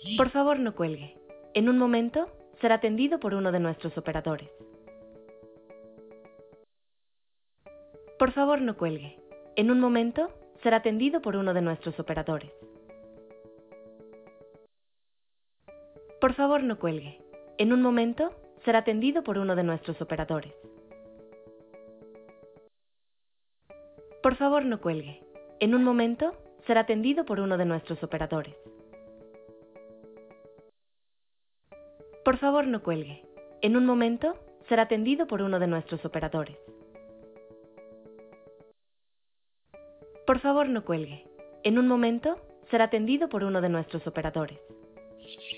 Por favor, no cuelgue. En un momento, será atendido por uno de nuestros operadores. Por favor, no cuelgue. En un momento, será atendido por uno de nuestros operadores. Por favor, no cuelgue. En un momento, será atendido por uno de nuestros operadores. Por favor, no cuelgue. En un momento, será atendido por uno de nuestros operadores. Por favor, no cuelgue. En un momento, será atendido por uno de nuestros operadores. Por favor, no cuelgue. En un momento, será atendido por uno de nuestros operadores.